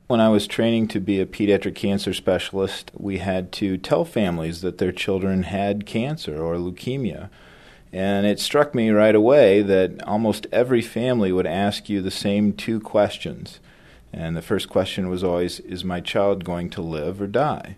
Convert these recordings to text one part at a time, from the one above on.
When I was training to be a pediatric cancer specialist, we had to tell families that their children had cancer or leukemia. And it struck me right away that almost every family would ask you the same two questions. And the first question was always, is my child going to live or die?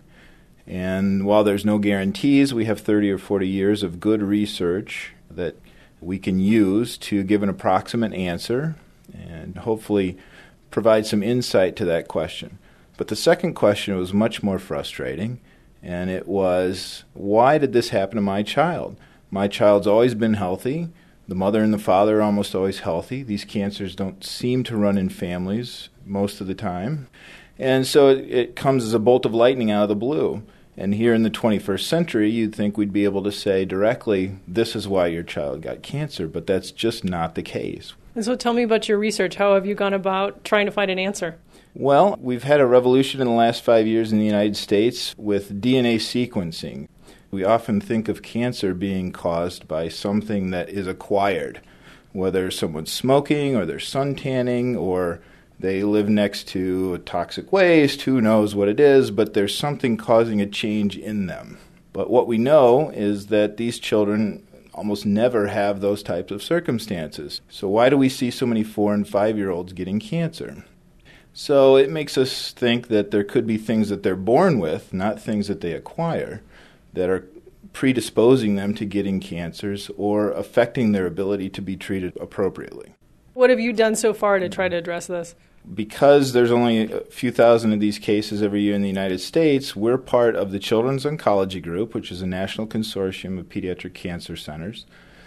And while there's no guarantees, we have 30 or 40 years of good research that we can use to give an approximate answer and hopefully provide some insight to that question. But the second question was much more frustrating, and it was, why did this happen to my child? My child's always been healthy. The mother and the father are almost always healthy. These cancers don't seem to run in families most of the time. And so it comes as a bolt of lightning out of the blue. And here in the 21st century, you'd think we'd be able to say directly, this is why your child got cancer, but that's just not the case. And so tell me about your research. How have you gone about trying to find an answer? Well, we've had a revolution in the last 5 years in the United States with DNA sequencing. We often think of cancer being caused by something that is acquired, whether someone's smoking or they're suntanning or they live next to toxic waste, who knows what it is, but there's something causing a change in them. But what we know is that these children almost never have those types of circumstances. So why do we see so many 4- and 5-year-olds getting cancer? So it makes us think that there could be things that they're born with, not things that they acquire, that are predisposing them to getting cancers or affecting their ability to be treated appropriately. What have you done so far to try to address this? Because there's only a few thousand of these cases every year in the United States, we're part of the Children's Oncology Group, which is a national consortium of pediatric cancer centers.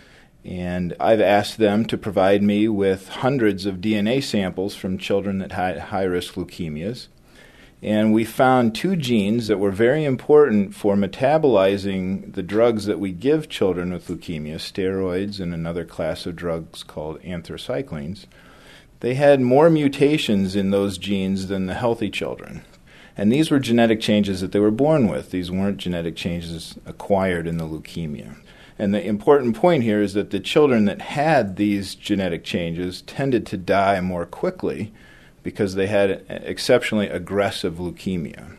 And I've asked them to provide me with hundreds of DNA samples from children that had high-risk leukemias. And we found two genes that were very important for metabolizing the drugs that we give children with leukemia, steroids and another class of drugs called anthracyclines. They had more mutations in those genes than the healthy children. And these were genetic changes that they were born with. These weren't genetic changes acquired in the leukemia. And the important point here is that the children that had these genetic changes tended to die more quickly because they had exceptionally aggressive leukemia.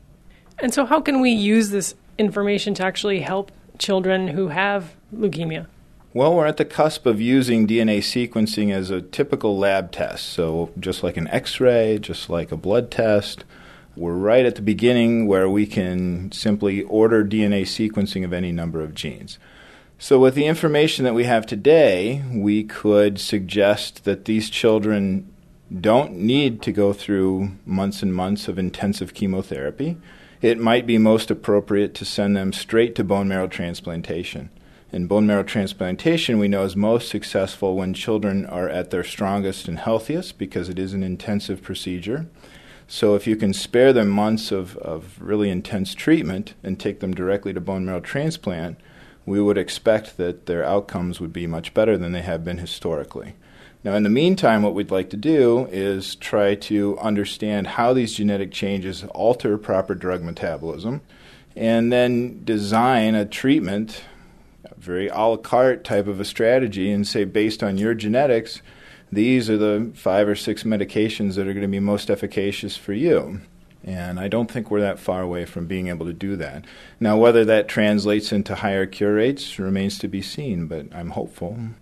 And so how can we use this information to actually help children who have leukemia? Well, we're at the cusp of using DNA sequencing as a typical lab test. So just like an X-ray, just like a blood test, we're right at the beginning where we can simply order DNA sequencing of any number of genes. So with the information that we have today, we could suggest that these children don't need to go through months and months of intensive chemotherapy. It might be most appropriate to send them straight to bone marrow transplantation. And bone marrow transplantation we know is most successful when children are at their strongest and healthiest because it is an intensive procedure. So if you can spare them months of really intense treatment and take them directly to bone marrow transplant, we would expect that their outcomes would be much better than they have been historically. Now, in the meantime, what we'd like to do is try to understand how these genetic changes alter proper drug metabolism and then design a treatment, a very a la carte type of a strategy, and say, based on your genetics, these are the 5 or 6 medications that are going to be most efficacious for you. And I don't think we're that far away from being able to do that. Now, whether that translates into higher cure rates remains to be seen, but I'm hopeful.